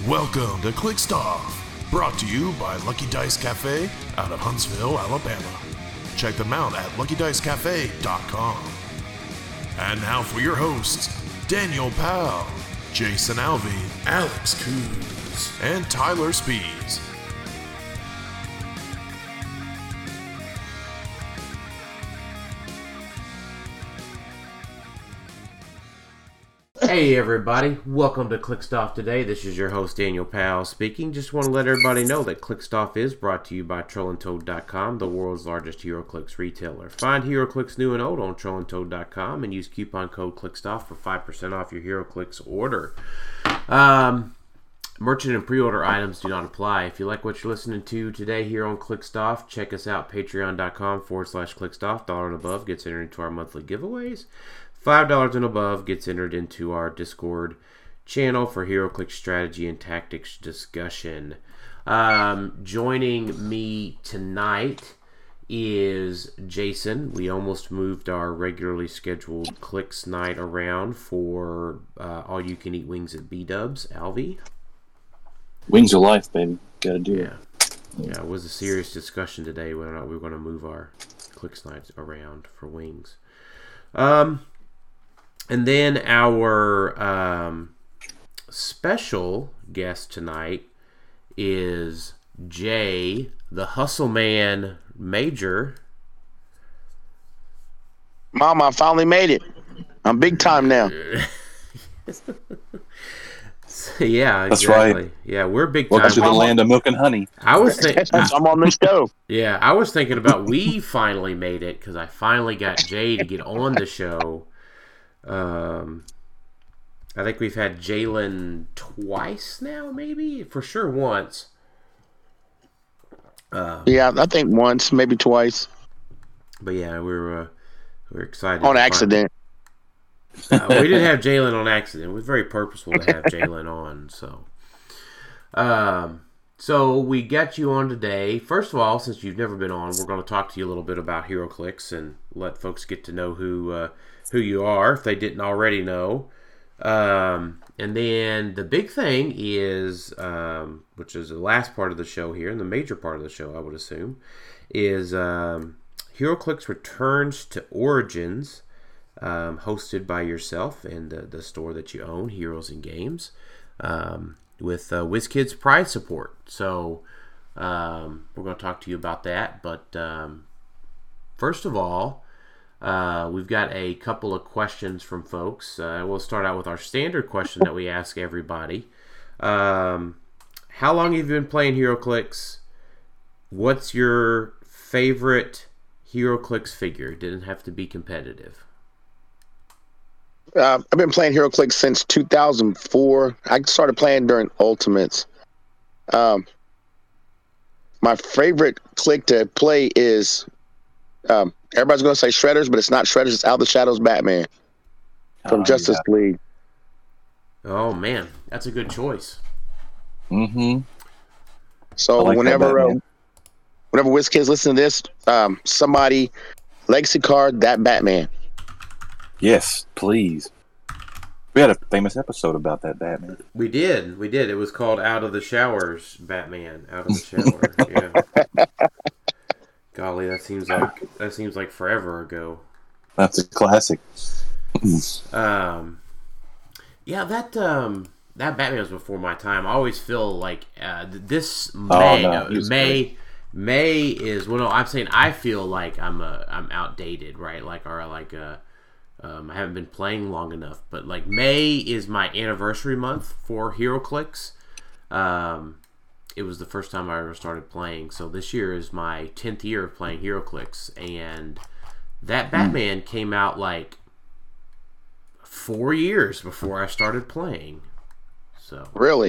Welcome to Click Stuff, brought to you by Lucky Dice Cafe out of Huntsville, Alabama. Check them out at luckydicecafé.com. And now for your hosts, Daniel Powell, Jason Alvey, Alex Coons, and Tyler Spees. Hey everybody, welcome to ClickStuff today. This is your host Daniel Powell speaking. Just want to let everybody know that ClickStuff is brought to you by TrollandToad.com, the world's largest HeroClix retailer. Find HeroClix new and old on TrollandToad.com and use coupon code ClickStuff for 5% off your HeroClix order. Merchant and pre-order items do not apply. If you like what you're listening to today here on ClickStuff, check us out, patreon.com/ClickStuff. $1 and above gets entered into our monthly giveaways. $5 and above gets entered into our Discord channel for HeroClix strategy and tactics discussion. Joining me tonight is Jason. We almost moved our regularly scheduled Clicks night around for all-you-can-eat wings at B-Dubs. Alvy? Wings are life, baby. Gotta do it. Yeah, it was a serious discussion today whether or not we were going to move our Clicks nights around for wings. And then our special guest tonight is Jay, the Hustle Man Major. Mom, I finally made it. I'm big time now. Yeah, that's exactly. Right. Yeah, we're big time. Welcome to the land of milk and honey. I was thinking, I'm on the show. Yeah, I was thinking about we finally made it because I finally got Jay to get on the show. I think we've had Jalen twice now, maybe for sure once. Yeah, I think once, maybe twice. But yeah, we're excited. On accident. We didn't have Jalen on accident. It was very purposeful to have Jalen on. So we got you on today. First of all, since you've never been on, we're going to talk to you a little bit about HeroClix and let folks get to know who you are if they didn't already know. And then the big thing is, which is the last part of the show here, and the major part of the show, I would assume, is HeroClix returns to Origins, hosted by yourself and the store that you own, Heroes and Games, with WizKids Pride support. So we're going to talk to you about that. But first of all, we've got a couple of questions from folks. We'll start out with our standard question that we ask everybody. How long have you been playing HeroClix? What's your favorite HeroClix figure? It didn't have to be competitive. I've been playing HeroClix since 2004. I started playing during Ultimates. My favorite click to play is... everybody's going to say Shredders, but it's not Shredders. It's Out of the Shadows Batman from Justice League. Oh, man. That's a good choice. Mm-hmm. So like whenever WizKids listen to this, somebody legacy card that Batman. Yes, please. We had a famous episode about that Batman. We did. It was called Out of the Showers Batman. Out of the Shower. Yeah. Golly, that seems like forever ago. That's a classic. Yeah, that Batman was before my time. I always feel like this May is I'm saying I feel like I'm outdated, right? I haven't been playing long enough, but like May is my anniversary month for HeroClix. It was the first time I ever started playing, so this year is my 10th year of playing HeroClix, and that Batman came out like 4 years before I started playing. So really,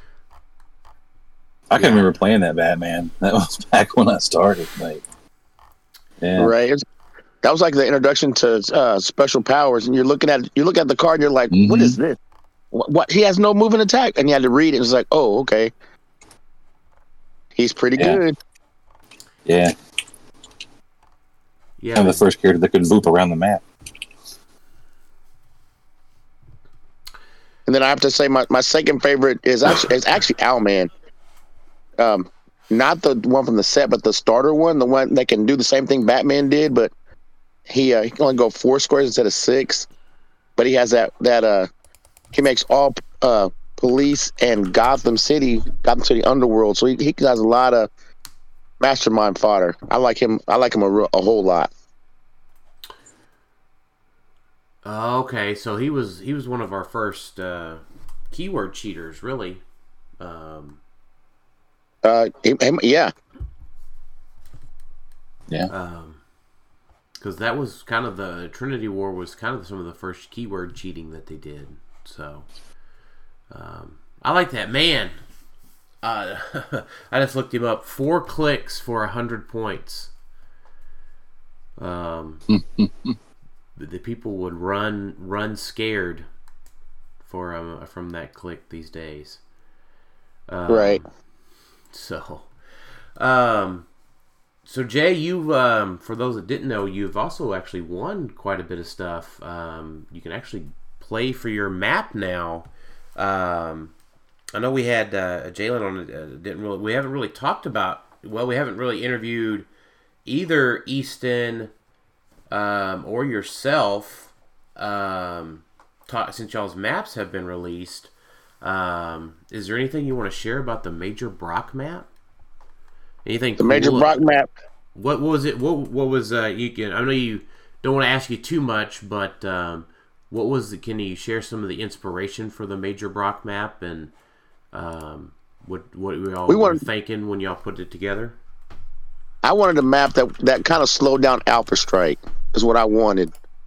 I can remember playing that Batman. That was back when I started. Right. That was like the introduction to special powers, and you look at the card, and you're like, "What is this? What? He has no move and attack," and you had to read it. It's like, "Oh, okay." He's pretty good. Yeah. Yeah. I'm the first character that could loop around the map. And then I have to say my second favorite is actually Owlman. Not the one from the set, but the starter one, the one that can do the same thing Batman did, but he can only go 4 squares instead of 6. But he has that he makes all police and Gotham City underworld. So he has a lot of mastermind fodder. I like him a whole lot. Okay, so he was one of our first keyword cheaters, really. Yeah. Because that was kind of the Trinity War was kind of some of the first keyword cheating that they did. So I like that, man. I just looked him up. 4 clicks for 100 points. The people would run scared from that click these days. Right. So Jay, you for those that didn't know, you've also actually won quite a bit of stuff. You can actually play for your map now. I know we had Jalen on. We haven't really talked about. Well, we haven't really interviewed either Easton or yourself since y'all's maps have been released. Is there anything you want to share about the Major Brock map? Anything? The Major Brock map. What was it? What was you can? I know you don't want to ask you too much, but what was? Can you share some of the inspiration for the Major Brock map and what we all were thinking when y'all put it together? I wanted a map that kind of slowed down Alpha Strike. Is what I wanted.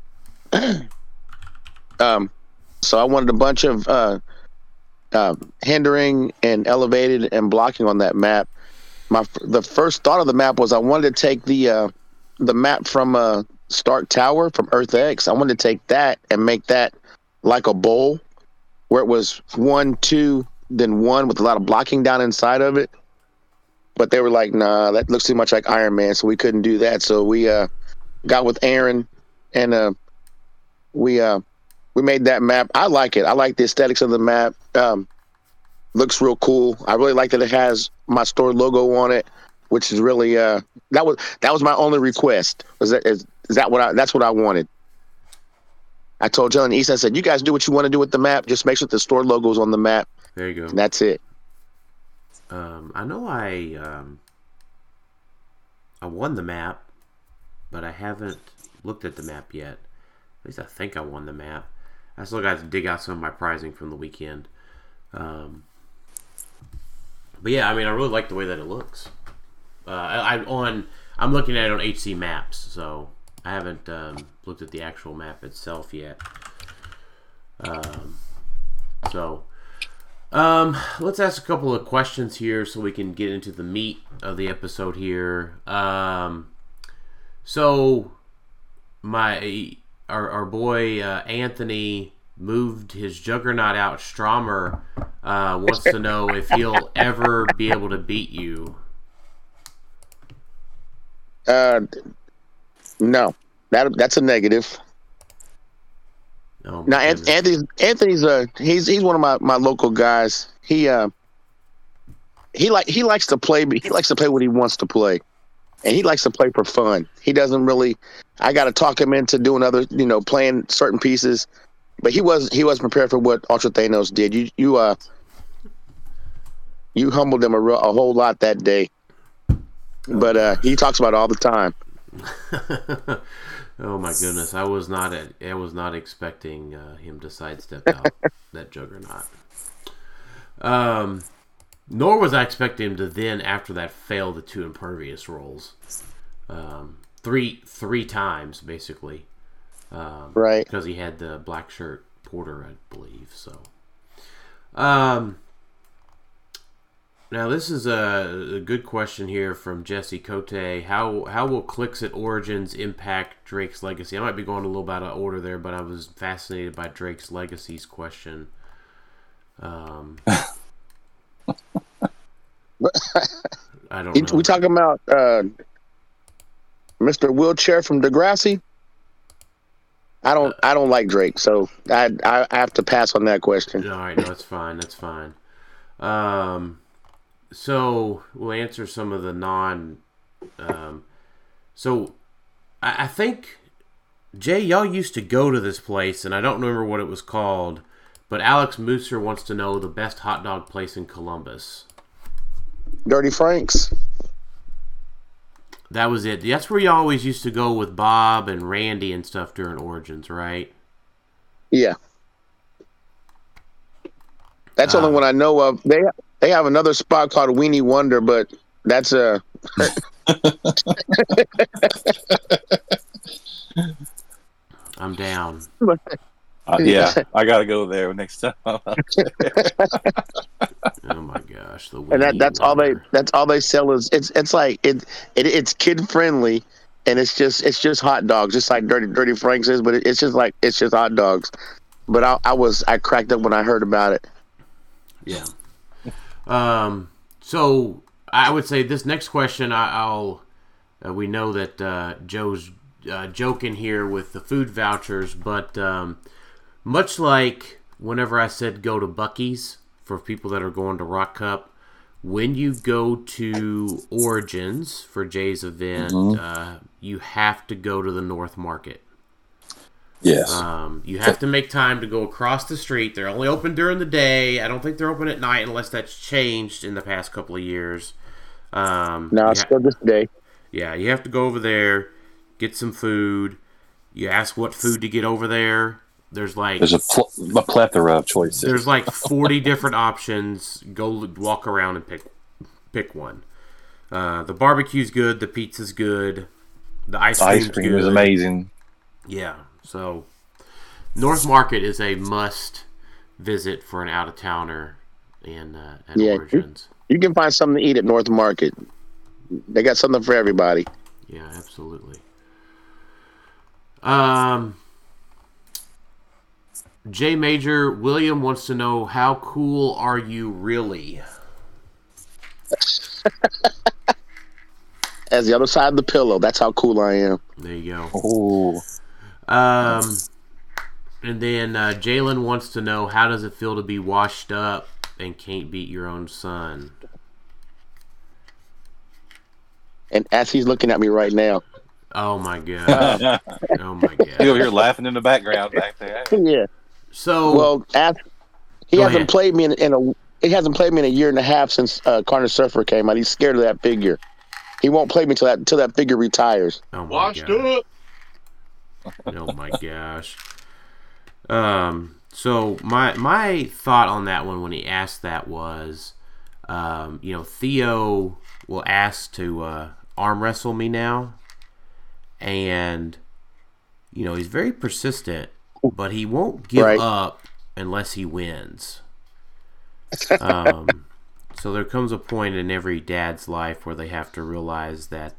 So I wanted a bunch of hindering and elevated and blocking on that map. The first thought of the map was I wanted to take the map from Stark Tower from Earth X. I wanted to take that and make that like a bowl where it was 1, 2, then 1 with a lot of blocking down inside of it. But they were like, nah, that looks too much like Iron Man, so we couldn't do that. So we got with Aaron and we made that map. I like it. I like the aesthetics of the map. Looks real cool. I really like that it has my store logo on it, which is really that was my only request. That's what I wanted. I told Jalen East, I said, you guys do what you want to do with the map. Just make sure the store logo's on the map. There you go. And that's it. I know I won the map, but I haven't looked at the map yet. At least I think I won the map. I still got to dig out some of my prizing from the weekend. But yeah, I mean, I really like the way that it looks. I'm looking at it on HC Maps, so I haven't looked at the actual map itself yet. Let's ask a couple of questions here so we can get into the meat of the episode here. So our boy Anthony moved his Juggernaut out. Stromer wants to know if he'll ever be able to beat you. No, that's a negative. Oh, now Anthony's he's one of my local guys. He likes to play, but he likes to play what he wants to play, and he likes to play for fun. He doesn't really. I got to talk him into doing other, playing certain pieces, but he was prepared for what Ultra Thanos did. You humbled him a whole lot that day, but he talks about it all the time. Oh my goodness! I was not expecting him to sidestep out that Juggernaut. Nor was I expecting him to then, after that, fail the 2 impervious rolls. Three times basically. Right. Because he had the black shirt Porter, I believe. So. Now this is a good question here from Jesse Cote. How will Clicks at Origins impact Drake's legacy? I might be going a little bit out of order there, but I was fascinated by Drake's legacy's question. I don't know. We talking about Mr. Wheelchair from Degrassi? I don't like Drake, so I have to pass on that question. All right, no, that's fine. That's fine. So we'll answer some of the non. So I think Jay, y'all used to go to this place, and I don't remember what it was called, but Alex Mooser wants to know the best hot dog place in Columbus. Dirty Frank's. That was it. That's where you always used to go with Bob and Randy and stuff during Origins, right? Yeah. That's the only one I know of. They have another spot called Weenie Wonder, but that's a. I'm down. Yeah, I got to go there next time. Oh my gosh, the And that's all they sell is it's like it's kid friendly, and it's just hot dogs, just like Dirty Frank's is, but it's just hot dogs. But I cracked up when I heard about it. Yeah. So I would say this next question, we know that Joe's joking here with the food vouchers, but much like whenever I said go to Buc-ee's for people that are going to Rock Cup, when you go to Origins for Jay's event, you have to go to the North Market. Yes. You have to make time to go across the street. They're only open during the day. I don't think they're open at night unless that's changed in the past couple of years. No, it's still this day. Yeah, you have to go over there, get some food. You ask what food to get over there. There's a plethora of choices. There's like 40 different options. Go walk around and pick one. The barbecue's good. The pizza's good. The ice cream is amazing. Yeah. So, North Market is a must visit for an out of towner at Origins. You can find something to eat at North Market. They got something for everybody. Yeah, absolutely. J Major William wants to know, how cool are you really? As the other side of the pillow. That's how cool I am. There you go. Oh. And then Jalen wants to know, how does it feel to be washed up and can't beat your own son? And as he's looking at me right now. Oh my god! Oh my god! You're laughing in the background back there. Yeah. So he hasn't played me in a year and a half since Carter Surfer came out. He's scared of that figure. He won't play me till that figure retires. Oh my Washed god. up. Oh my gosh. So my thought on that one when he asked that was, Theo will ask to arm wrestle me now, and he's very persistent, but he won't give up unless he wins. So there comes a point in every dad's life where they have to realize that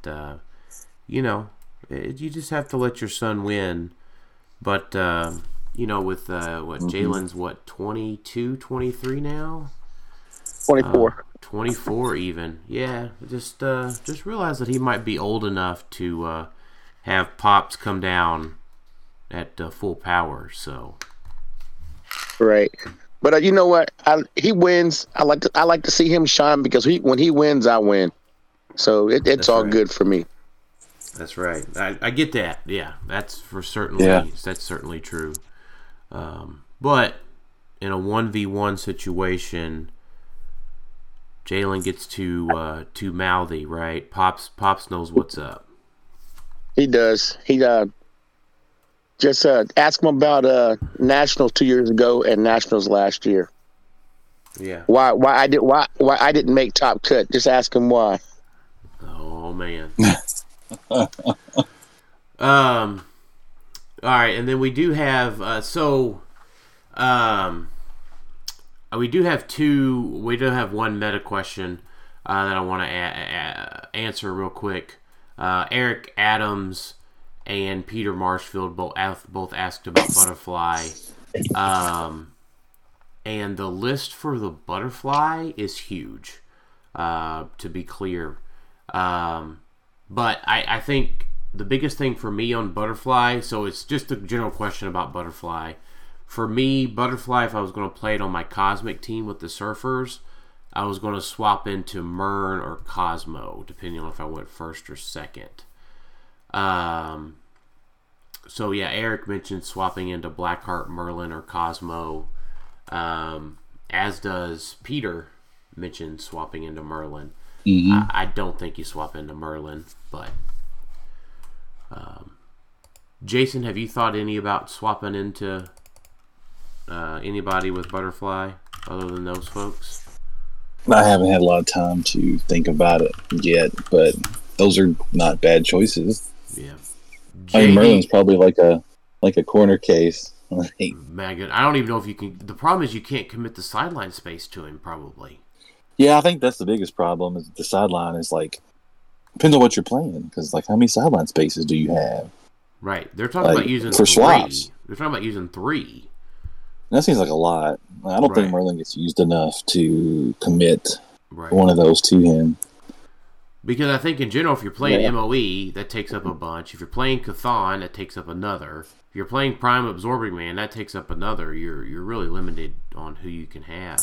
you just have to let your son win. But with Jalen's 22, 23 now? 24. 24 even. Yeah, just realize that he might be old enough to have Pops come down at full power. So right. But you know what? He wins. I like to see him shine because when he wins, I win. So it's all good for me. That's right. I get that. Yeah, that's that's certainly true. But in a 1v1 situation, Jalen gets too mouthy, right? Pops knows what's up. He does. He just ask him about Nationals 2 years ago and Nationals last year. Yeah. Why I didn't make top cut? Just ask him why. Oh man. All right, and then we do have we do have one meta question that I want to answer real quick. Eric Adams and Peter Marshfield both asked about Butterfly, and the list for the Butterfly is huge. To be clear, but I think the biggest thing for me on Butterfly, so it's just a general question about Butterfly. For me, Butterfly, if I was going to play it on my Cosmic team with the Surfers, I was going to swap into Mern or Cosmo, depending on if I went first or second. So yeah, Eric mentioned swapping into Blackheart, Merlin, or Cosmo, as does Peter mentioned swapping into Merlin. Mm-hmm. I don't think you swap into Merlin, but Jason, have you thought any about swapping into anybody with Butterfly other than those folks? I haven't had a lot of time to think about it yet, but those are not bad choices. Yeah. I mean, Merlin's probably like a corner case. Maggot. I don't even know if you can. The problem is you can't commit the sideline space to him, probably. Yeah, I think that's the biggest problem. Is the sideline is like depends on what you're playing, because like how many sideline spaces do you have? Right. They're talking Like, about using for 3. swaps. They're talking about using 3. That seems like a lot. I don't Right. think Merlin gets used enough to commit Right. one of those to him. Because I think in general, if you're playing Yeah. MOE, that takes up a bunch. If you're playing Chthon, that takes up another. If you're playing Prime Absorbing Man, that takes up another. You're really limited on who you can have.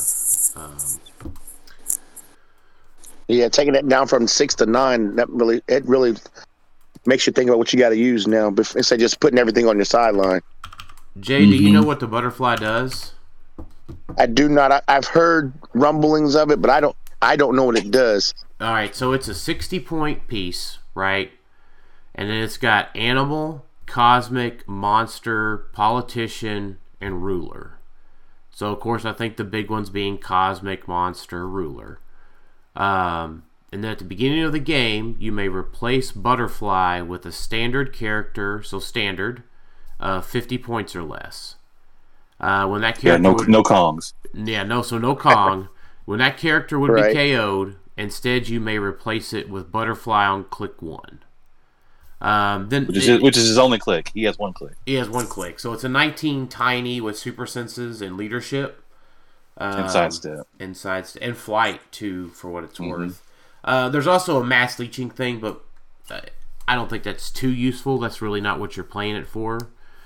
Yeah, taking it down from 6 to 9, it really makes you think about what you got to use now. Instead of just putting everything on your sideline. Jay, do you know what the Butterfly does? I do not. I've heard rumblings of it, but I don't know what it does. All right, so it's a 60-point piece, right? And then it's got Animal, Cosmic, Monster, Politician, and Ruler. So, of course, I think the big ones being Cosmic, Monster, Ruler. And then at the beginning of the game, you may replace Butterfly with a standard character, so standard, 50 points or less. When that character No Kongs. Yeah, no Kong. When that character would Right. be KO'd, instead you may replace it with Butterfly on click 1. Then Which is his only click. He has one click. he has 1 click, so it's a 19 tiny with super senses and leadership. And sidestep. And flight too, for what it's worth. There's also a mass leeching thing, but I don't think that's too useful. That's really not what you're playing it for.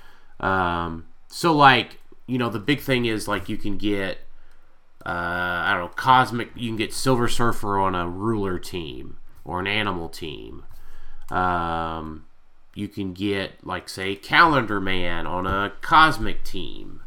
So like, the big thing is like you can get I don't know, Cosmic. You can get Silver Surfer on a Ruler team or an Animal team. You can get like say Calendar Man on a Cosmic team.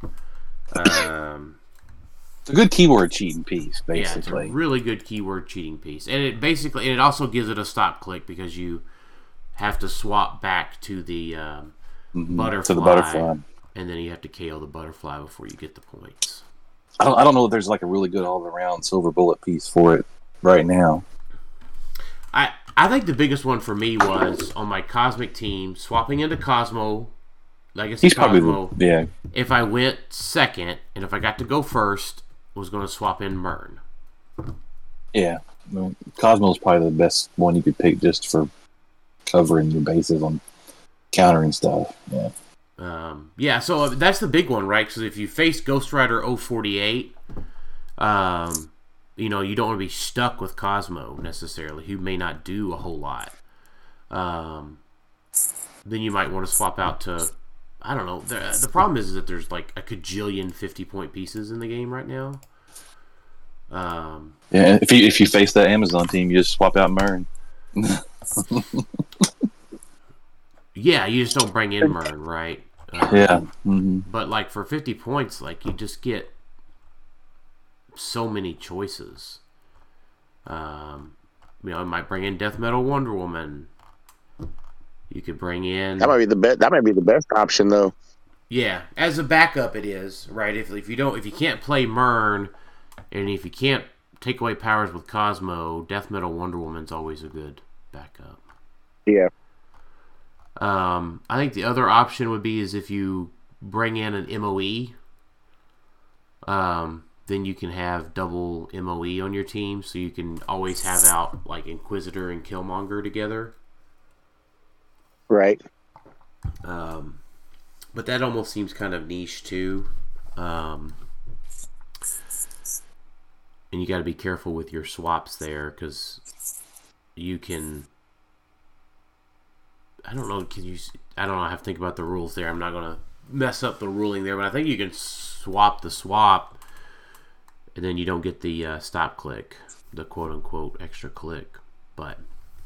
It's a good keyword cheating piece, Yeah, it's a basically. really good keyword cheating piece, and it also gives it a stop click because you have to swap back to the butterfly, To the Butterfly. and then you have to KO the Butterfly before you get the points. I don't know if there's like a really good all around silver bullet piece for it right now. I think the biggest one for me was on my Cosmic team swapping into Cosmo. Legacy He's probably Cosmo. yeah. If I went second, and if I got to go first, was going to swap in Mern. Yeah. Cosmo's probably the best one you could pick just for covering your bases on countering stuff. Yeah. So that's the big one, right? Because if you face Ghost Rider 048, you don't want to be stuck with Cosmo necessarily, who may not do a whole lot. Then you might want to swap out to, I don't know. The problem is that there's like a cajillion 50-point pieces in the game right now. Yeah, if you face that Amazon team, you just swap out Mern. Yeah, you just don't bring in Mern, right? Yeah. Mm-hmm. But like for 50 points, like you just get so many choices. It might bring in Death Metal Wonder Woman. You could bring in That might be the best. That might be the best option, though. Yeah, as a backup, it is right. If you can't play Mern, and if you can't take away powers with Cosmo, Death Metal Wonder Woman's always a good backup. Yeah. I think the other option would be is if you bring in an MOE, then you can have double MOE on your team, so you can always have out like Inquisitor and Killmonger together. Right. But that almost seems kind of niche too. And you got to be careful with your swaps there because you can. I don't know. I don't know. I have to think about the rules there. I'm not gonna mess up the ruling there, but I think you can swap the swap, and then you don't get the stop click, the quote unquote extra click. But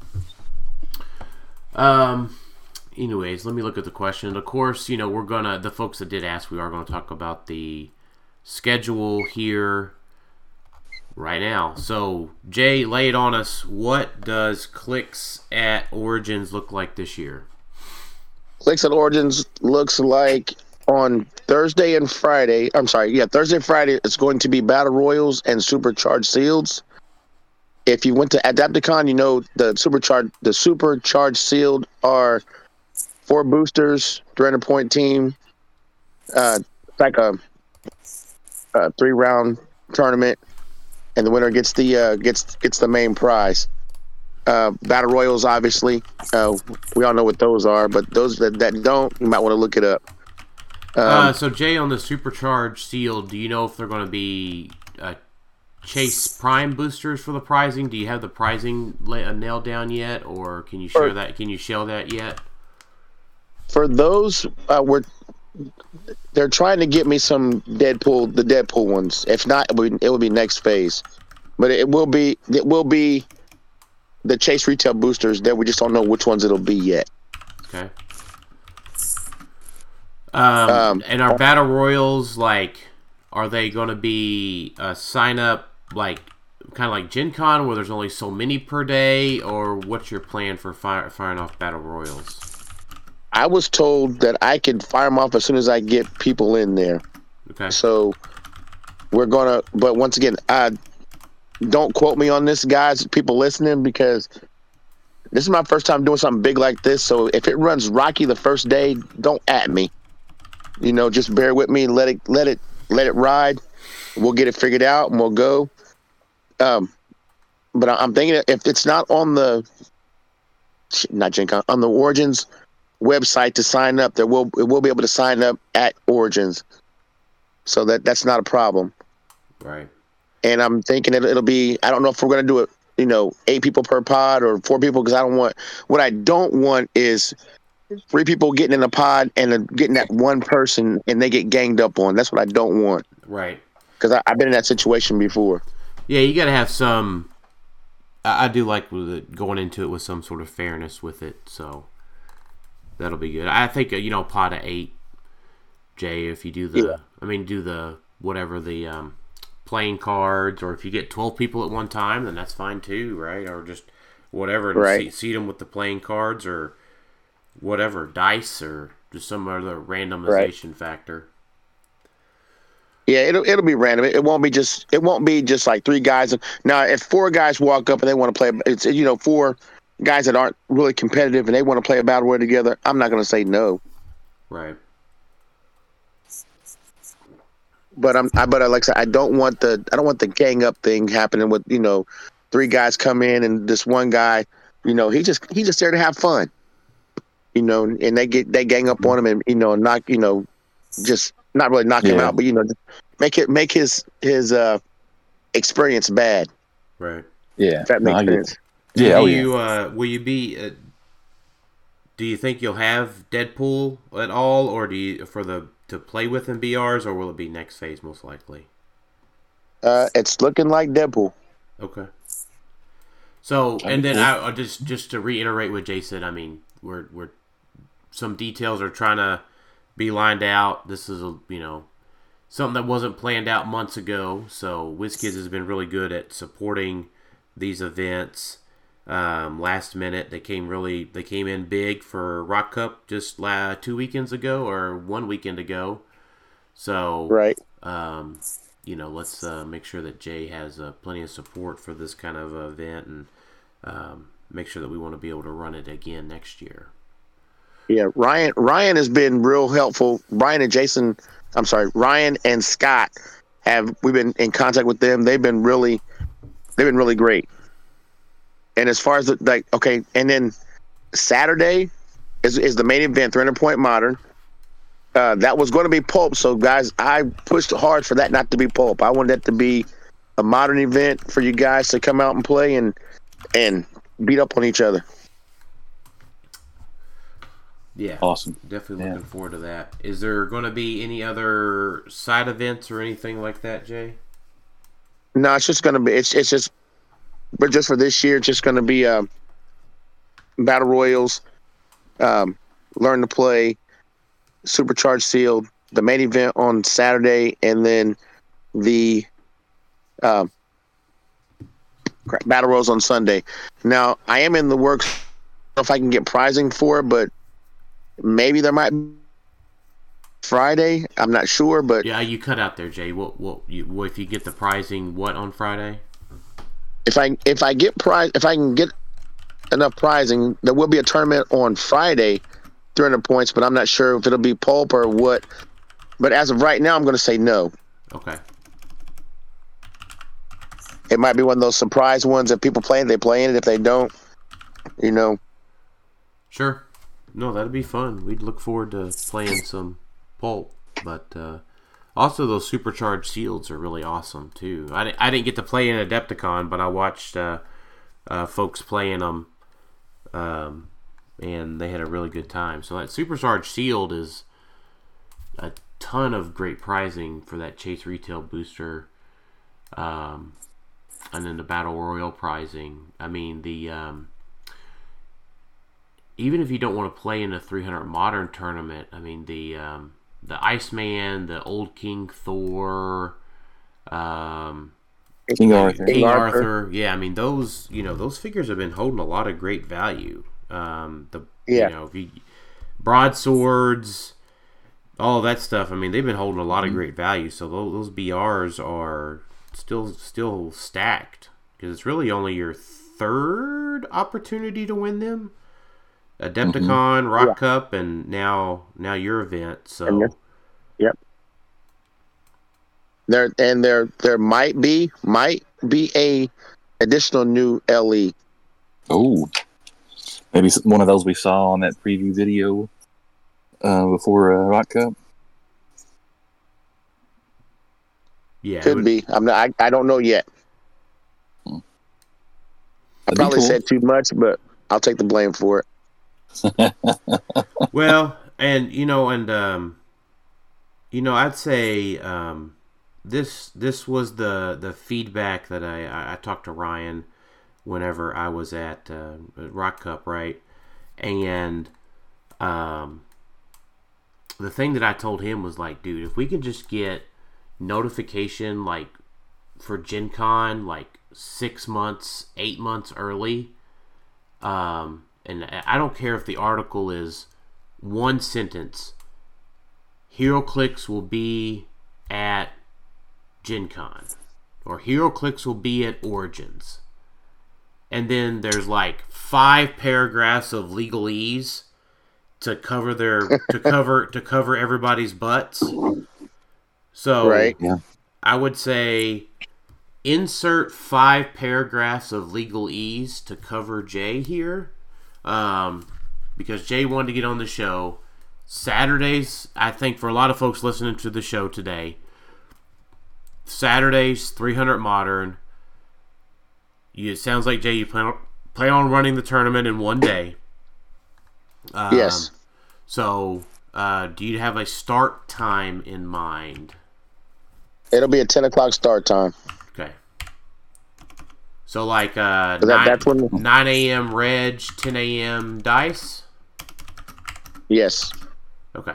anyways, let me look at the question. Of course, the folks that did ask, we are gonna talk about the schedule here right now. So, Jay, lay it on us. What does Clicks at Origins look like this year? Clicks at Origins looks like on Thursday and Friday. Thursday and Friday, it's going to be Battle Royals and Supercharged Sealeds. If you went to Adapticon, you know the Supercharged Sealed are 4 boosters, 300-point team. Like a 3-round tournament, and the winner gets the main prize. Battle Royals, obviously, we all know what those are, but those that don't, you might want to look it up. So Jay, on the Supercharged Sealed, do you know if they're going to be Chase Prime boosters for the pricing? Do you have the pricing nailed down yet, or can you share that? Can you share that yet? For those, they're trying to get me some the Deadpool ones. If not, it will be next phase, but it will be the Chase retail boosters that we just don't know which ones it'll be yet. Okay. And our Battle Royals, are they going to be a sign up kind of like Gen Con where there's only so many per day, or what's your plan for firing off Battle Royals? I was told that I could fire them off as soon as I get people in there. Okay. So but once again, don't quote me on this, guys, people listening, because this is my first time doing something big like this. So if it runs rocky the first day, don't at me. Just bear with me. Let it ride. We'll get it figured out and we'll go. But I'm thinking if it's not on not Gen Con, on the Origins website to sign up, it will be able to sign up at Origins, so that's not a problem. Right. And I'm thinking it'll be, I don't know if we're going to do it 8 people per pod or 4 people, because what I don't want is 3 people getting in a pod and getting that one person and they get ganged up on. That's what I don't want. Right. Because I've been in that situation before. Yeah, you got to have some. I do like going into it with some sort of fairness with it, so that'll be good. I think pod of 8, Jay. If you do the whatever the playing cards, or if you get 12 people at one time, then that's fine too, right? Or just whatever, right. Seed them with the playing cards or whatever, dice, or just some other randomization factor. Yeah, it'll be random. It won't be just like 3 guys. Now, if 4 guys walk up and they want to play, it's 4 guys that aren't really competitive and they want to play a battle royale together, I'm not going to say no. Right. But like I said, I don't want the gang up thing happening with 3 guys come in and this one guy, he just there to have fun, and they gang up on him and knock, just not really knock him out, but make his experience bad. Right. Yeah. If that makes sense. Yeah. Will you be? Do you think you'll have Deadpool at all, or do you to play with in BRs, or will it be next phase most likely? It's looking like Deadpool. Okay. So, and then I just to reiterate what Jay said, I mean, we're some details are trying to be lined out. This is something that wasn't planned out months ago. So WizKids has been really good at supporting these events. Last minute, they came in big for Rock Cup just 2 weekends ago or 1 weekend ago. So right. Let's make sure that Jay has plenty of support for this kind of event, and make sure that we want to be able to run it again next year. Yeah, Ryan has been real helpful. Ryan and Scott we've been in contact with them. They've been really great. And as far as and then Saturday is the main event, 300-point modern. That was going to be pulp. So guys, I pushed hard for that not to be pulp. I wanted that to be a modern event for you guys to come out and play and beat up on each other. Yeah. Awesome. Definitely looking forward to that. Is there going to be any other side events or anything like that, Jay? No, it's just gonna be. It's just, but just for this year, it's just gonna be battle royals, learn to play, supercharged sealed, the main event on Saturday, and then the battle royals on Sunday. Now, I am in the works. I don't know if I can get prizing for it, but maybe there might be Friday. I'm not sure, but Yeah, you cut out there, Jay. If you get the prizing, what on Friday? if I can get enough prizing, there will be a tournament on Friday, 300 points, but I'm not sure if it'll be pulp or what. But as of right now, I'm going to say no. Okay. It might be one of those surprise ones that people play, they play in it. If they don't, Sure. No, that'd be fun. We'd look forward to playing some pulp, but also those supercharged seals are really awesome too. I didn't get to play in Adepticon, but I watched folks playing them, and they had a really good time. So that supercharged sealed is a ton of great prizing for that Chase Retail booster, and then the Battle Royal prizing. I mean, the even if you don't want to play in a 300 Modern tournament, I mean the Iceman, the Old King Thor, King Arthur. King Arthur. Yeah, I mean those figures have been holding a lot of great value. Broadswords, all that stuff. I mean, they've been holding a lot of great value. So those BRs are still stacked because it's really only your third opportunity to win them. Adepticon, Rock Cup, and now your event. So, yep. There might be a additional new LE. Oh, maybe one of those we saw on that preview video before Rock Cup. yeah, Could be. I don't know yet. I probably said too much, but I'll take the blame for it. Well, and I'd say this was the feedback that I talked to Ryan whenever I was at Rock Cup, right? And the thing that I told him was like, dude, if we can just get notification like for Gen Con like 6 months, 8 months early, and I don't care if the article is one sentence, HeroClix will be at Gen Con, or HeroClix will be at Origins, and then there's like 5 paragraphs of legalese to cover to cover everybody's butts. So right. Yeah. I would say insert 5 paragraphs of legalese to cover Jay here. Because Jay wanted to get on the show. Saturdays, I think for a lot of folks listening to the show today, Saturdays, 300 Modern. It sounds like, Jay, you plan on running the tournament in one day. Yes. So, do you have a start time in mind? It'll be a 10 o'clock start time. Okay. So like that's when 9 a.m. Reg, 10 a.m. Dice? Yes. Okay.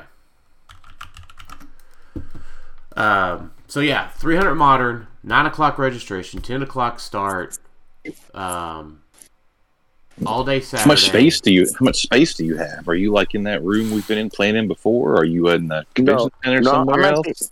So yeah, 300 Modern, 9 o'clock registration, 10 o'clock start, all day Saturday. How much space do you have? Are you like in that room we've been playing in before? Or are you in the convention center somewhere else?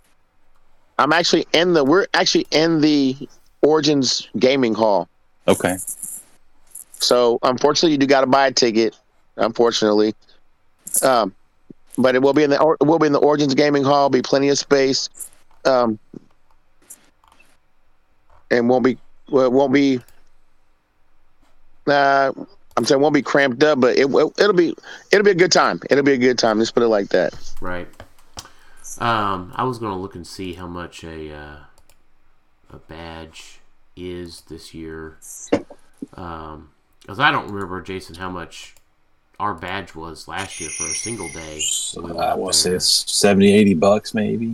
We're actually in the Origins Gaming Hall. Okay. So unfortunately, you do got to buy a ticket. Unfortunately, but it will be in the Origins Gaming Hall. Be plenty of space, and won't be. I'm saying won't be cramped up, but it'll be a good time. It'll be a good time. Let's put it like that. Right. I was gonna look and see how much a badge is this year, because I don't remember, Jason, how much our badge was last year for a single day. So, We went up what's there. this? $70-$80 maybe.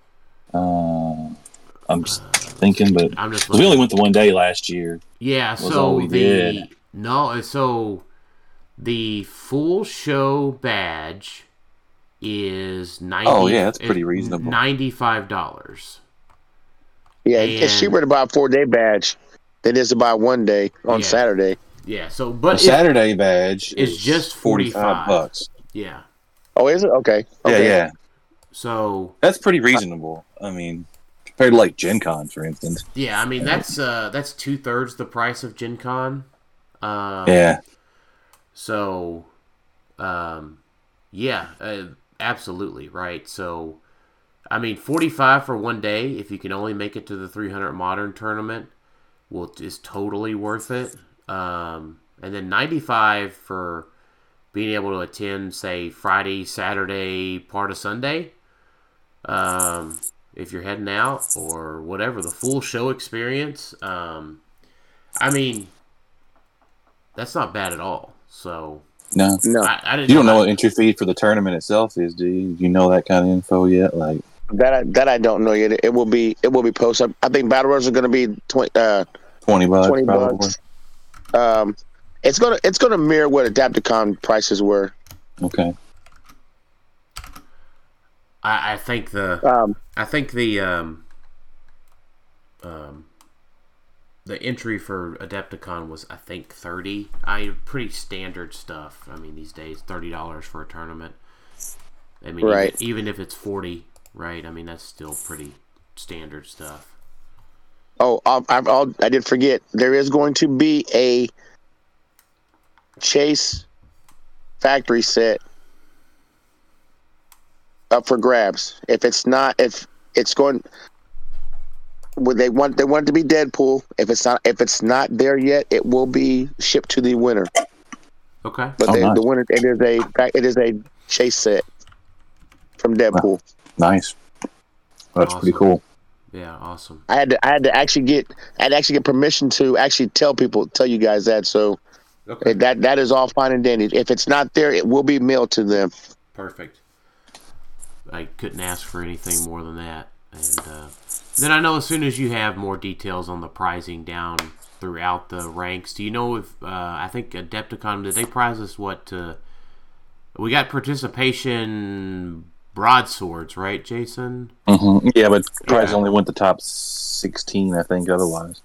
I'm just thinking, but I'm just we only went the one day last year. Yeah, Was all we did. so the full show badge is 90. Oh, yeah, that's pretty reasonable. $95. Yeah, it's And- cheaper to buy a 4-day badge than it is to buy one day on Yeah. Saturday. Yeah, so The but Saturday badge it's is just 45 $45. yeah. Oh, is it? Okay. Yeah, Okay. yeah. So That's pretty reasonable. I mean, compared to like Gen Con, for instance. yeah, I mean that's 2/3 the price of Gen Con. Yeah. So, yeah, absolutely right. So, I mean, 45 for one day if you can only make it to the 300 Modern tournament, is totally worth it. And then 95 for being able to attend, say, Friday, Saturday, part of Sunday. If you're heading out or whatever, the full show experience. I mean, that's not bad at all. So No. No, I didn't. You don't know what entry fee for the tournament itself is, do you? Do you know that kind of info yet? Like that I don't know yet. It will be posted. I think Battle Royals are going to be $20, 20 probably. bucks. It's gonna mirror what Adapticon prices were. Okay. I think the entry for Adepticon was, I think, $30. Pretty standard stuff. I mean, these days, $30 for a tournament. I mean, Right. even if it's $40, right? I mean, that's still pretty standard stuff. Oh, I did forget. There is going to be a Chase factory set up for grabs. If it's going, they want it to be Deadpool. If it's not there yet, it will be shipped to the winner. Okay. But nice. the winner, it is a Chase set from Deadpool. Nice. That's pretty Awesome. cool. Yeah, awesome. I had to actually get permission to actually tell you guys that. So Okay. that is all fine and dandy. If it's not there, it will be mailed to them. Perfect. I couldn't ask for anything more than that. And then I know as soon as you have more details on the pricing down throughout the ranks, do you know if I think Adepticon, did they prize us what? We got participation broadswords, right, Jason? Mm-hmm. Yeah, but prize Yeah. only went the top 16, I think. Otherwise,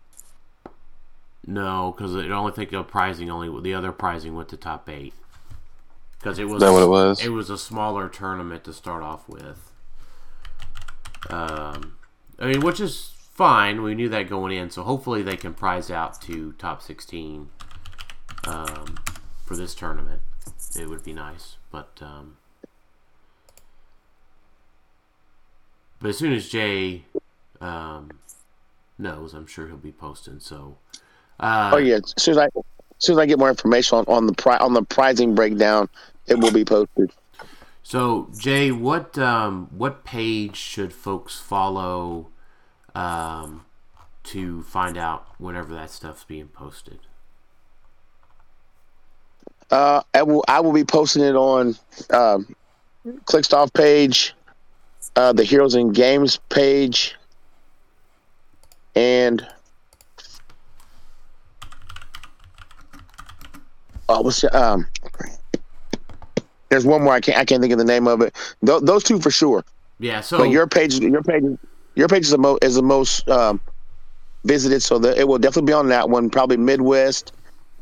No, because I only think the other pricing went to top 8. Because it was is that what it was? It was a smaller tournament to start off with. I mean, which is fine. We knew that going in, so hopefully they can prize out to top 16 for this tournament. It would be nice, but as soon as Jay knows, I'm sure he'll be posting. So, Oh yeah, as soon as I get more information on the pricing breakdown, it will be posted. So Jay, what page should folks follow to find out whenever that stuff's being posted? I will be posting it on Clickstuff page, the Heroes and Games page, and there's one more I can't think of the name of it. Those two for sure. Yeah. So But your page is the most visited, so it will definitely be on that one. Probably Midwest.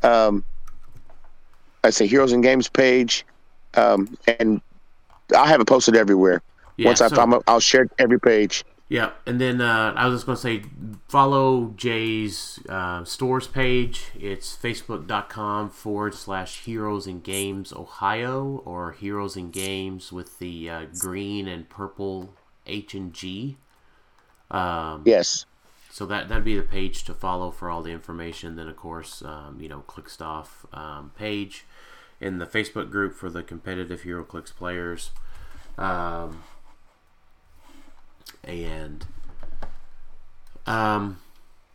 I say Heroes and Games page, and I'll have it posted everywhere. yeah, Once I'll share every page. yeah, and then I was just going to say follow Jay's stores page. It's facebook.com/Heroes and Games Ohio, or Heroes and Games with the green and purple H and G. Yes. So that'd be the page to follow for all the information. Then of course, Clickstuff page in the Facebook group for the competitive HeroClix players,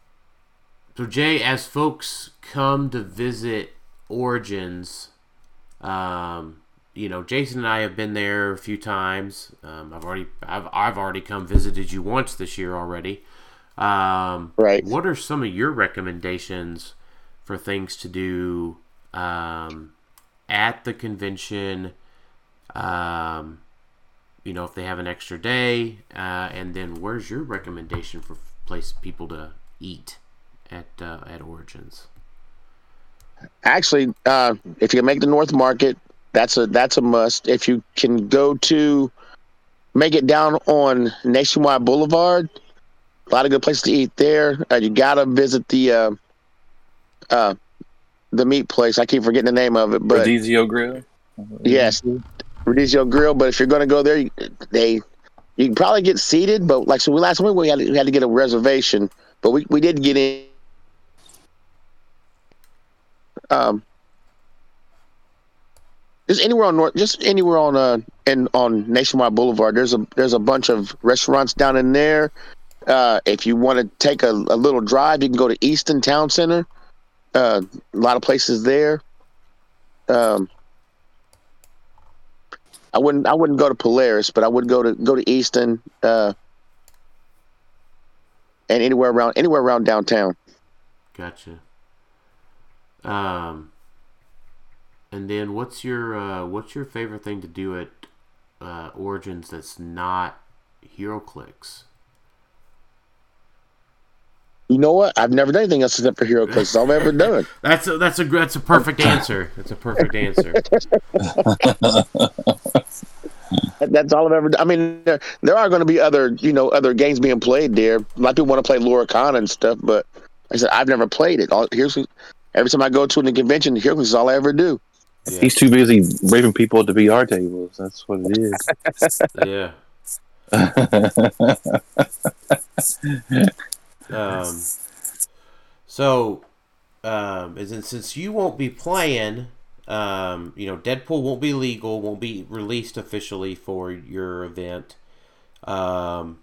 so Jay, as folks come to visit Origins Jason and I have been there a few times. I've already come visited you once this year already. Right. What are some of your recommendations for things to do at the convention? If they have an extra day, and then where's your recommendation for people to eat at Origins? Actually, if you can make the North Market, that's a must. If you can make it down on Nationwide Boulevard, a lot of good places to eat there. You gotta visit the meat place. I keep forgetting the name of it, but Rodizio Grill. Yes, Rodizio Grill. But if you're gonna go there, you can probably get seated. But last week we had to get a reservation, but we did get in. Just anywhere on Nationwide Boulevard. There's a bunch of restaurants down in there. If you want to take a little drive, you can go to Easton Town Center. A lot of places there. I wouldn't go to Polaris, but I would go to Easton, and anywhere around downtown. Gotcha. And then what's your favorite thing to do at Origins that's not HeroClix? You know what? I've never done anything else except for HeroClix. That's all I've ever done. That's a perfect answer. That's a perfect answer. That's all I've ever done. I mean, there are going to be other games being played there. A lot of people want to play Loricana and stuff, but like I said, I've never played it. Every time I go to a convention, HeroClix is all I ever do. Yeah. He's too busy raping people at the VR tables. That's what it is. Yeah. Since you won't be playing, Deadpool won't be legal, won't be released officially for your event. What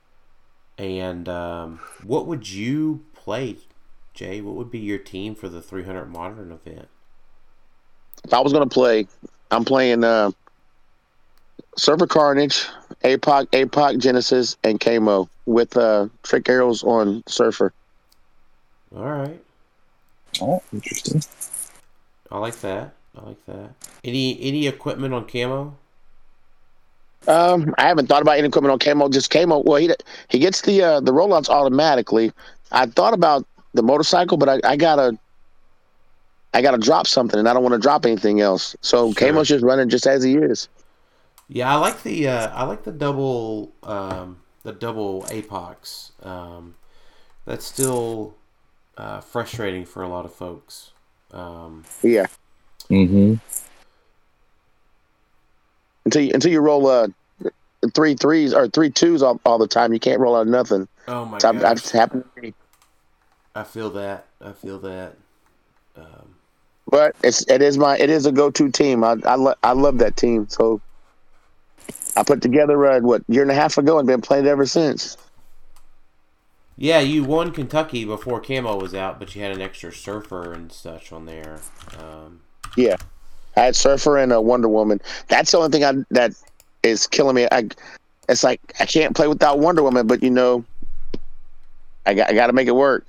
would you play, Jay? What would be your team for the 300 Modern event? If I was going to play, I'm playing Surfer Carnage, APOC Genesis, and Kamo with Trick Arrows on Surfer. All right. Oh, interesting. I like that. Any equipment on Camo? I haven't thought about any equipment on Camo. Just Camo. Well, he gets the rollouts automatically. I thought about the motorcycle, but I gotta drop something, and I don't want to drop anything else. So Sure. Camo's just running just as he is. Yeah, I like the double APOCs. That's still frustrating for a lot of folks. Yeah. Mm-hmm. Until you roll 3 3s or 3 2s all the time, you can't roll out nothing. Oh my So gosh. I've happened to me. I feel that. But it is a go-to team. I love that team. So I put together a year and a half ago and been playing it ever since. Yeah, you won Kentucky before Camo was out, but you had an extra Surfer and such on there. Yeah, I had Surfer and a Wonder Woman. That's the only thing that is killing me. It's like I can't play without Wonder Woman, but I got to make it work.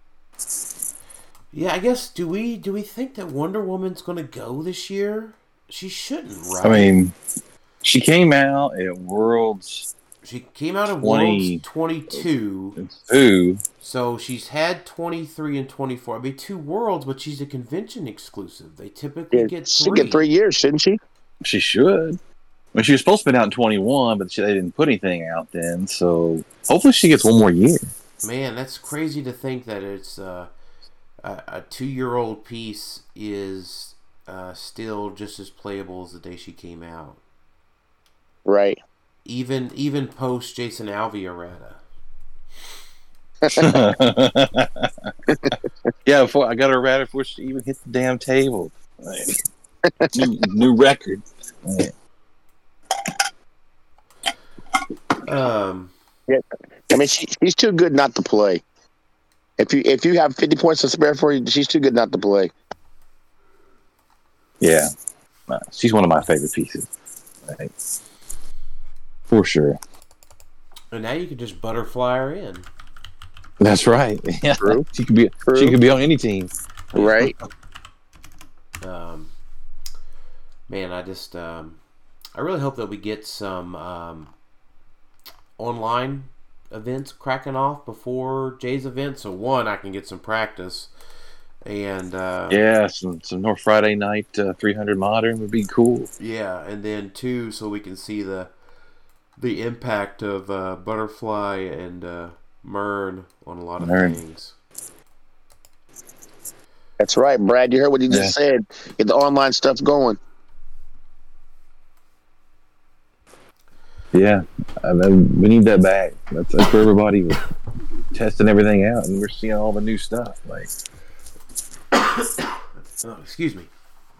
Yeah, I guess do we think that Wonder Woman's going to go this year? She shouldn't, right? I mean, she came out at Worlds. She came out of Worlds 22. Who? So she's had 23 and 24. I mean, 2 Worlds, but she's a convention exclusive. They typically get 3. She get 3 years, shouldn't she? She should. I mean, she was supposed to be out in 21, but they didn't put anything out then. So hopefully she gets one more year. Man, that's crazy to think that it's a 2-year-old piece is still just as playable as the day she came out. Right. Even post Jason Alvey errata. Yeah, I got her errata before she even hit the damn table. New record. Yeah. I mean, she's too good not to play. If you have 50 points to spare for you, she's too good not to play. Yeah. she's one of my favorite pieces. Like, for sure. And now you can just butterfly her in. That's right. Yeah. True. She could be. True. She could be on any team. Right. Man, I just I really hope that we get some online events cracking off before Jay's event. So one, I can get some practice, and some North Friday night 300 modern would be cool. Yeah, and then two, so we can see the impact of Butterfly and Mern on a lot of things. That's right, Brad. You heard what he just said. Get the online stuff going. Yeah, I mean, we need that back. That's where everybody was testing everything out, and we're seeing all the new stuff. Like, excuse me.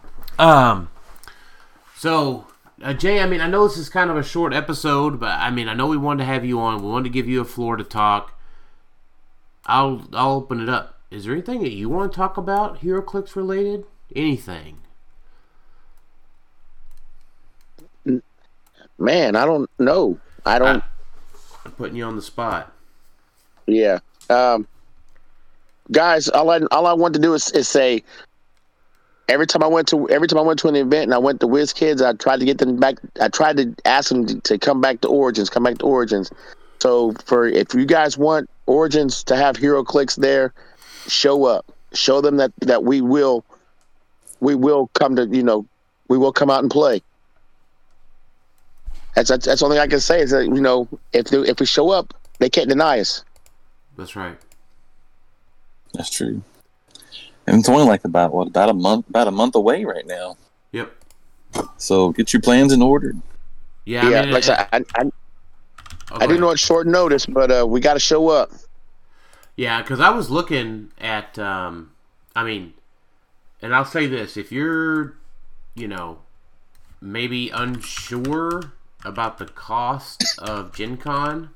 So, Jay, I mean, I know this is kind of a short episode, but I mean, I know we wanted to have you on. We wanted to give you a floor to talk. I'll open it up. Is there anything that you want to talk about, HeroClix related? Anything? Man, I don't know. I'm putting you on the spot. Yeah. Guys, all I want to do is say every time I went to an event and I went to WizKids, I tried to get them back. I tried to ask them to come back to Origins. So if you guys want Origins to have HeroClix there, show up. Show them that we will come to, we will come out and play. That's the only thing I can say is that, if we show up, they can't deny us. That's right. That's true. And it's only like about a month away right now. Yep. So get your plans in order. Yeah. I mean, like I do know it's short notice, but we got to show up. Yeah, because I was looking at, and I'll say this: if you're, maybe unsure about the cost of Gen Con,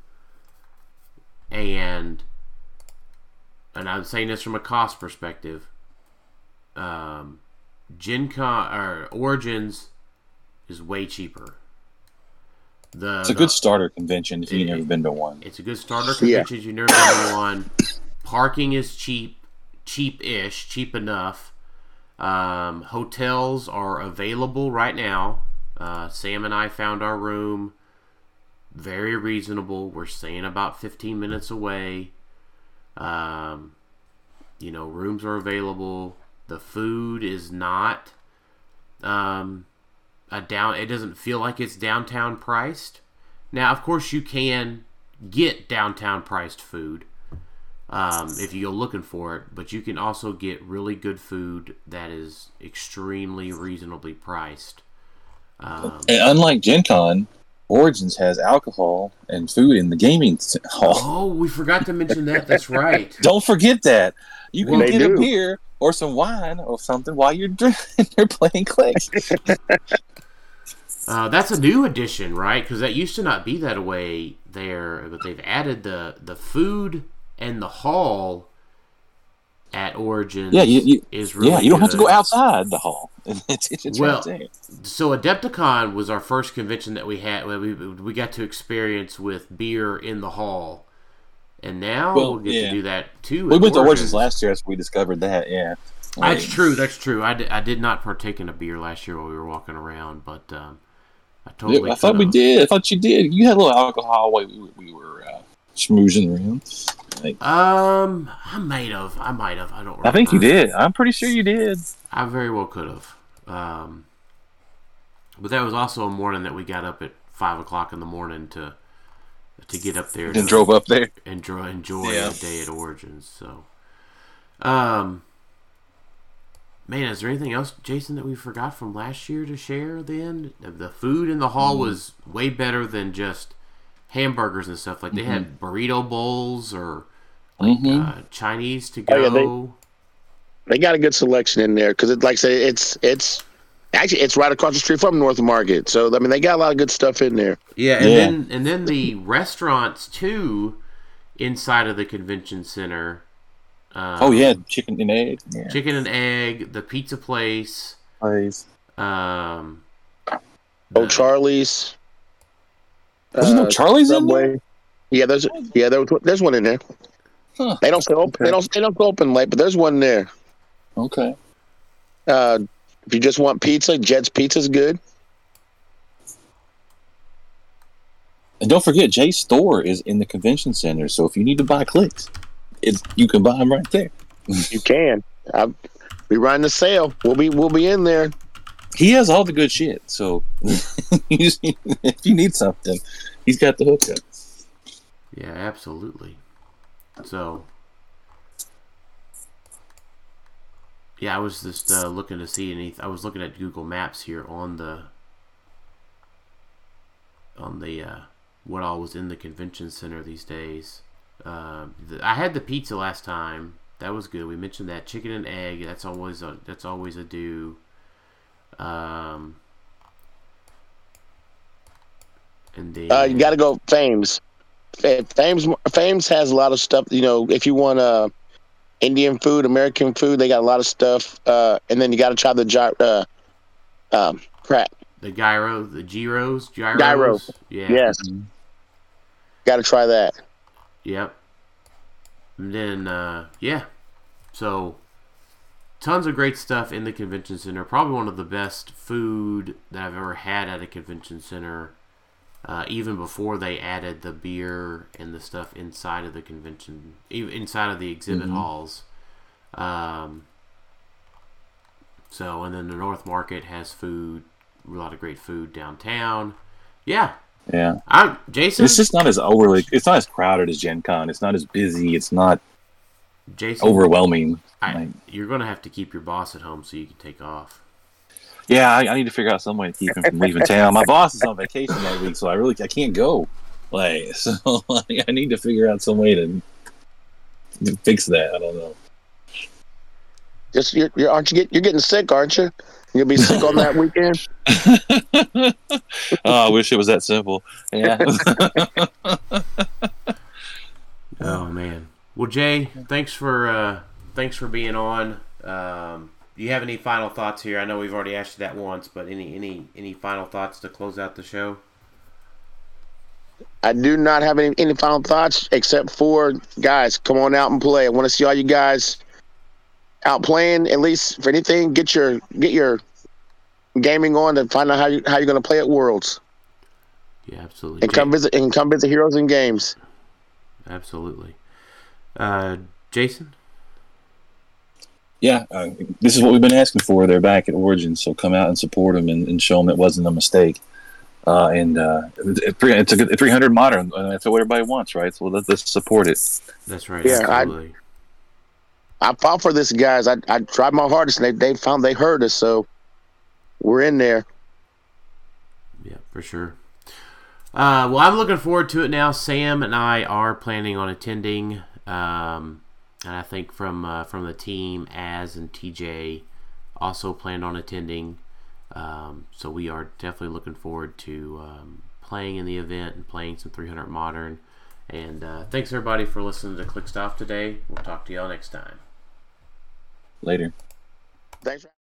and I'm saying this from a cost perspective, Gen Con or Origins is way cheaper. It's a good starter convention if you've never been to one. It's a good starter convention if you've never been to one. Parking is cheap-ish, cheap enough. Hotels are available right now. Sam and I found our room. Very reasonable. We're staying about 15 minutes away. Rooms are available. The food is not it doesn't feel like it's downtown priced. Now, of course, you can get downtown priced food if you go looking for it, but you can also get really good food that is extremely reasonably priced. And unlike Gen Con, Origins has alcohol and food in the gaming hall. Oh, we forgot to mention that. That's right. Don't forget that. You can get a beer or some wine or something while you're drinking. You're playing Clix. That's a new addition, right? Because that used to not be that way there, but they've added the food and the hall at Origins. Yeah, you really don't have to go outside the hall. It's right there. So Adepticon was our first convention that we had. We got to experience with beer in the hall, and now we'll get to do that too. We went to Origins last year, so we discovered that. Yeah, that's true. That's true. I did not partake in a beer last year while we were walking around, but I totally. I thought we did. I thought you did. You had a little alcohol while we were schmoozing around. I might have. I don't remember. I think you did. I'm pretty sure you did. I very well could have. But that was also a morning that we got up at 5:00 in the morning to get up there and drove up there and enjoy the day at Origins. So, man, is there anything else, Jason, that we forgot from last year to share? Then the food in the hall was way better than just hamburgers and stuff. Like they had burrito bowls or Chinese to go. Oh, yeah, they got a good selection in there because like I say, it's right across the street from North Market. So I mean, they got a lot of good stuff in there. Yeah, and then the restaurants too inside of the convention center. Chicken and egg. Yeah. Chicken and egg. The pizza place. Charlie's. There's no Charlie's in there? Subway. Yeah, there's one in there. Huh. They don't stay open. Okay. They don't go open late, but there's one there. Okay. If you just want pizza, Jed's Pizza's good. And don't forget, Jay's store is in the convention center, so if you need to buy clicks, you can buy them right there. You can. We run the sale. We'll be in there. He has all the good shit, so if you need something, he's got the hookup. Yeah, absolutely. So, yeah, I was just looking to see any. I was looking at Google Maps here on the what all was in the convention center these days. I had the pizza last time. That was good. We mentioned that chicken and egg. That's always a do. And then You got to go Fames. Fames has a lot of stuff. You know, if you want Indian food, American food, they got a lot of stuff. And then you got to try the crap. the gyros. Gyro. Yeah. Yes. Got to try that. Yep. And then, yeah. So, tons of great stuff in the convention center. Probably one of the best food that I've ever had at a convention center. Even before they added the beer and the stuff inside of the convention, inside of the exhibit halls. So, and then the North Market has food, a lot of great food downtown. Yeah. Yeah. Jason? It's just not as it's not as crowded as Gen Con. It's not as busy. It's not Jason, overwhelming. you're going to have to keep your boss at home so you can take off. Yeah, I need to figure out some way to keep him from leaving town. My boss is on vacation that week, so I can't go. So I need to figure out some way to fix that. I don't know. Just you're getting sick, aren't you? You'll be sick on that weekend. Oh, I wish it was that simple. Yeah. Oh man. Well, Jay, thanks for being on. Do you have any final thoughts here? I know we've already asked you that once, but any final thoughts to close out the show? I do not have any final thoughts except for, guys, come on out and play. I want to see all you guys out playing. At least for anything, get your gaming on to find out how you're going to play at Worlds. Yeah, absolutely. And come visit Heroes and Games. Absolutely. Jason? Yeah, this is what we've been asking for. They're back at Origin, so come out and support them and show them it wasn't a mistake. It's a good 300 modern. That's what everybody wants, right? So let's support it. That's right. Yeah, absolutely. I fought for this, guys. I tried my hardest, and they heard us, so we're in there. Yeah, for sure. Well, I'm looking forward to it now. Sam and I are planning on attending, and I think from the team, Az and TJ also planned on attending. So we are definitely looking forward to playing in the event and playing some 300 Modern. And thanks everybody for listening to Click Stop today. We'll talk to y'all next time. Later. Thanks.